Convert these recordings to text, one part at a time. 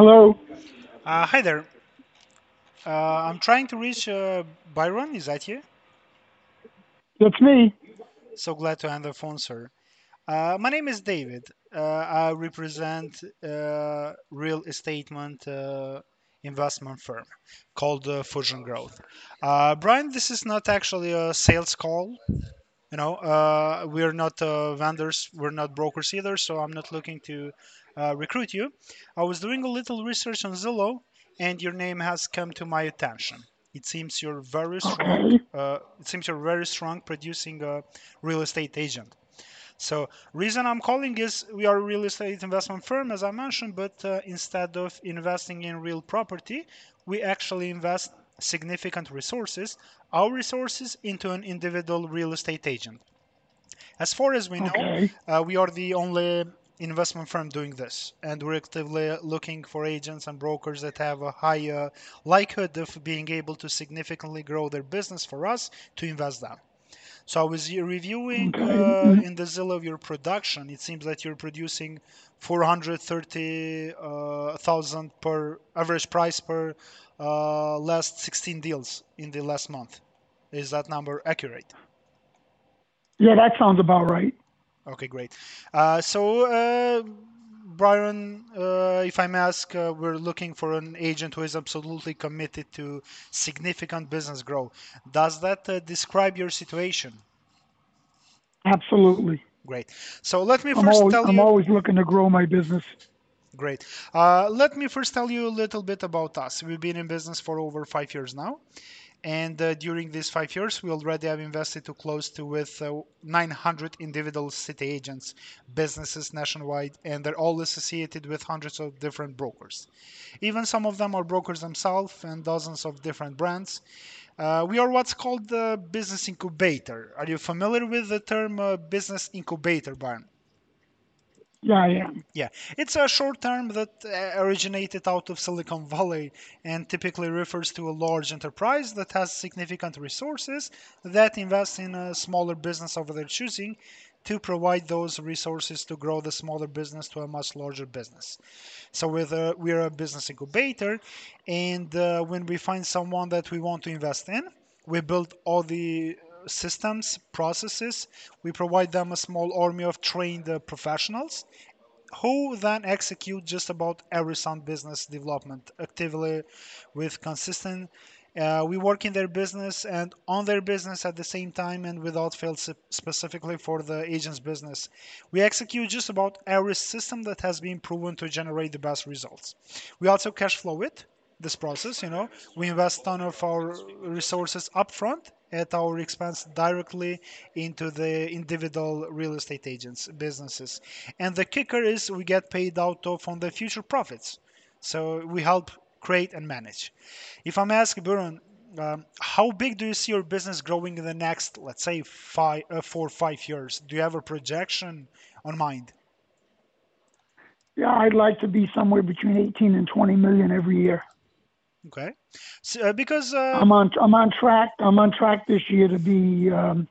Hello, Hi there. I'm trying to reach Byron. Is that you? that's me. So glad to hand the phone, sir. My name is David. I represent real estate investment firm called Fusion Growth. Brian, this is not actually a sales call. We're not vendors, we're not brokers either, so I'm not looking to recruit you. I was doing a little research on Zillow, and your name has come to my attention. It seems you're very strong. Okay, It seems you're very strong producing a real estate agent. So, reason I'm calling is we are a real estate investment firm, as I mentioned, but instead of investing in real property, we actually invest significant resources, our resources, into an individual real estate agent. As far as we know, okay, we are the only investment firm doing this, and we're actively looking for agents and brokers that have a high likelihood of being able to significantly grow their business for us to invest them. So I was reviewing okay. in the Zillow of your production. It seems that you're producing 430,000 per average price per last 16 deals in the last month. Is that number accurate? Yeah, that sounds about right. Okay, great. Byron, if I may ask, we're looking for an agent who is absolutely committed to significant business growth. Does that describe your situation? Absolutely. Great. So let me I'm first always tell I'm you. always looking to grow my business. Great. Let me first tell you a little bit about us. We've been in business for over 5 years now. And during these 5 years, we already have invested to close to with 900 individual city agents, businesses nationwide, and they're all associated with hundreds of different brokers. Even some of them are brokers themselves and dozens of different brands. We are what's called the business incubator. Are you familiar with the term business incubator, Brian? Yeah, I am. Yeah, it's a short term that originated out of Silicon Valley and typically refers to a large enterprise that has significant resources that invest in a smaller business of their choosing to provide those resources to grow the smaller business to a much larger business. So we're a business incubator, and when we find someone that we want to invest in, we build all the systems, processes. We provide them a small army of trained professionals who then execute just about every sound business development actively with consistent. We work in their business and on their business at the same time and without fail, specifically for the agent's business. We execute just about every system that has been proven to generate the best results. We also cash flow it, this process. We invest ton of our resources upfront at our expense directly into the individual real estate agents businesses, and the kicker is we get paid out of on the future profits. So we help create and manage. If I'm asking Buran, how big do you see your business growing in the next, let's say, 4 or 5 years? Do you have a projection on mind? Yeah, I'd like to be somewhere between 18 and 20 million every year. Okay. So, because I'm on track. I'm on track this year to be.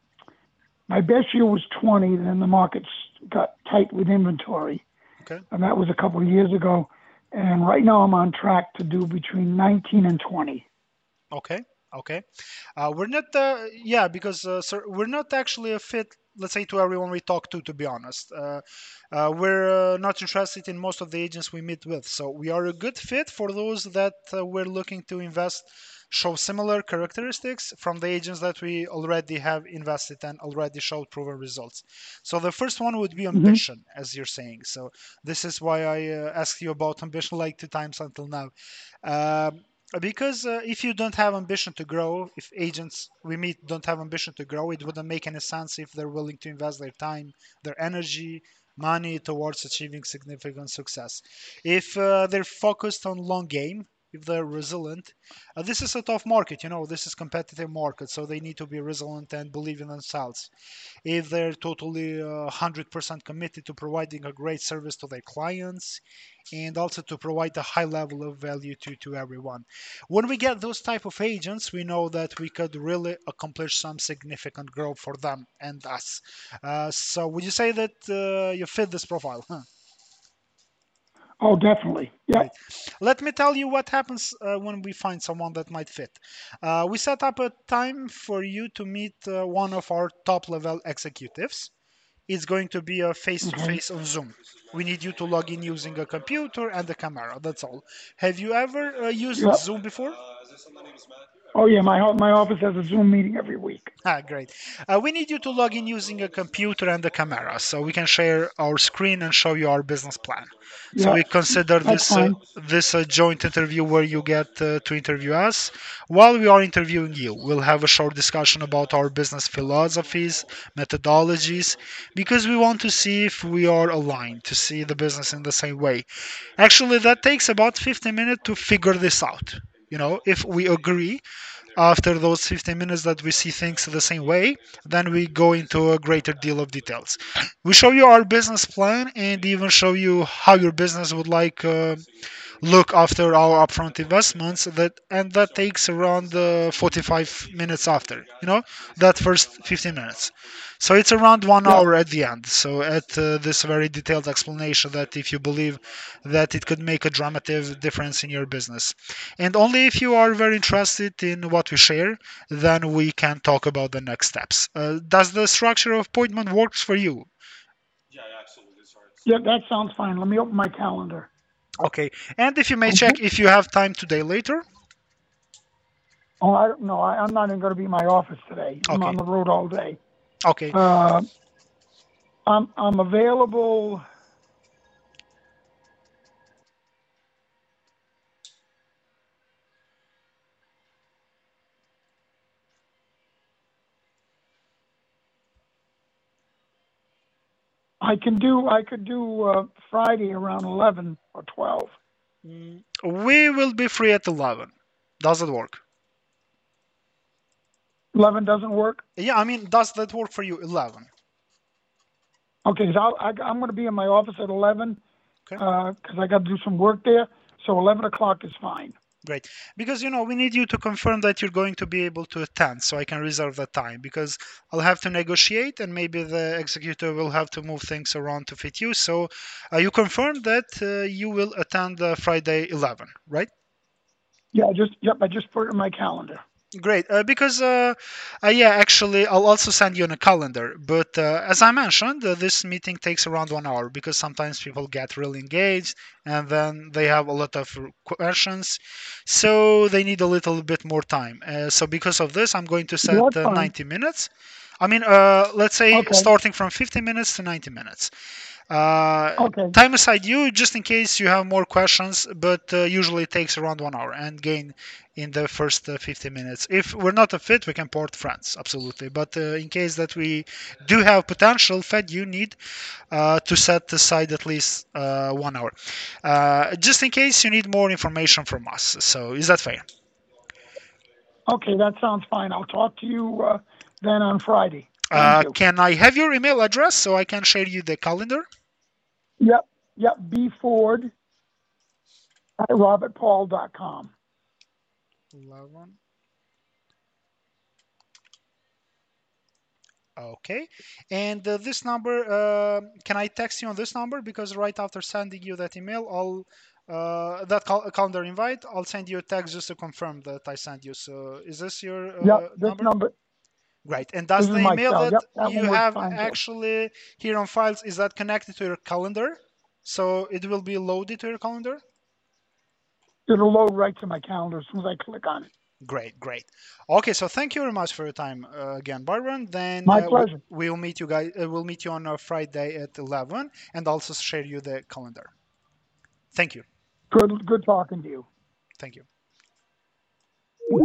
My best year was 20. Then the markets got tight with inventory, okay, and that was a couple of years ago. And right now I'm on track to do between 19 and 20. okay, okay. We're not, yeah, because sir, we're not actually a fit, let's say, to everyone we talk to be honest. We're not interested in most of the agents we meet with. So we are a good fit for those that we're looking to invest, show similar characteristics from the agents that we already have invested and already showed proven results. So the first one would be Hmm. ambition, as you're saying. So this is why I asked you about ambition like 2 times until now. Because if you don't have ambition to grow, if agents we meet don't have ambition to grow, it wouldn't make any sense if they're willing to invest their time, their energy, money towards achieving significant success. If they're focused on long game, if they're resilient, this is a tough market. This is competitive market, so they need to be resilient and believe in themselves. If they're totally 100% committed to providing a great service to their clients and also to provide a high level of value to everyone. When we get those type of agents, we know that we could really accomplish some significant growth for them and us. So would you say that you fit this profile? Huh? Oh, definitely. Yep. Great. Let me tell you what happens when we find someone that might fit. We set up a time for you to meet one of our top level executives. It's going to be a face to Okay. face on Zoom. We need you to log in using a computer and a camera. That's all. Have you ever used Yep. Zoom before? Oh, yeah. My office has a Zoom meeting every week. Ah, great. We need you to log in using a computer and a camera so we can share our screen and show you our business plan. So we Yep. consider That's fine. this a joint interview where you get to interview us. While we are interviewing you, we'll have a short discussion about our business philosophies, methodologies, because we want to see if we are aligned, to see the business in the same way. Actually, that takes about 15 minutes to figure this out. If we agree after those 15 minutes that we see things the same way, then we go into a greater deal of details. We show you our business plan and even show you how your business would like look after our upfront investments, that takes around 45 minutes after, that first 15 minutes. So it's around one Yep. hour at the end. So at this very detailed explanation that if you believe that it could make a dramatic difference in your business, and only if you are very interested in what we share, then we can talk about the next steps. Does the structure of appointment works for you? Yep. That sounds fine. Let me open my calendar. Okay, and if you may check Mhm. if you have time today later. Oh, I don't know. I'm not even going to be in my office today. I'm on Okay. the road all day. Okay. Uh, I'm available. I could do Friday around 11 or 12. We will be free at 11. Does it work? 11 doesn't work. Yeah, I mean, does that work for you? 11. Okay, so I'm going to be in my office at 11 Okay, because I got to do some work there. So 11 o'clock is fine. great. Because, we need you to confirm that you're going to be able to attend so I can reserve that time because I'll have to negotiate and maybe the executive will have to move things around to fit you. So you confirm that you will attend Friday 11, right? Yeah, I just put it in my calendar. Great, because yeah, actually, I'll also send you on a calendar. But as I mentioned, this meeting takes around 1 hour because sometimes people get really engaged and then they have a lot of questions, so they need a little bit more time. So because of this, I'm going to Yeah, set that's fine. 90 minutes. I mean, let's say Okay, starting from 50 minutes to 90 minutes. Uh, okay, Time aside you just in case you have more questions, but usually it takes around 1 hour and gain in the first 50 minutes. If we're not a fit, we can port friends, absolutely. But in case that we do have potential, Fed, you need to set aside at least 1 hour, just in case you need more information from us. So is that fair? okay. That sounds fine. I'll talk to you then on Friday. Thank you. Can I have your email address so I can share you the calendar? Yep, yep. bford at robertpaul.com. 11. Okay. And this number, can I text you on this number? Because right after sending you that email, calendar invite, I'll send you a text just to confirm that I sent you. So is this your Yep, this number? number. Great. And This does is the my email cell. that Yep, that you one works have fine too. actually here on files, is that connected to your calendar? So it will be loaded to your calendar? It'll load right to my calendar as soon as I click on it. Great, great. Okay, so thank you very much for your time again, Byron. Then My pleasure. we'll meet you guys. We'll meet you on Friday at 11, and also share you the calendar. Thank you. Good talking to you. Thank you.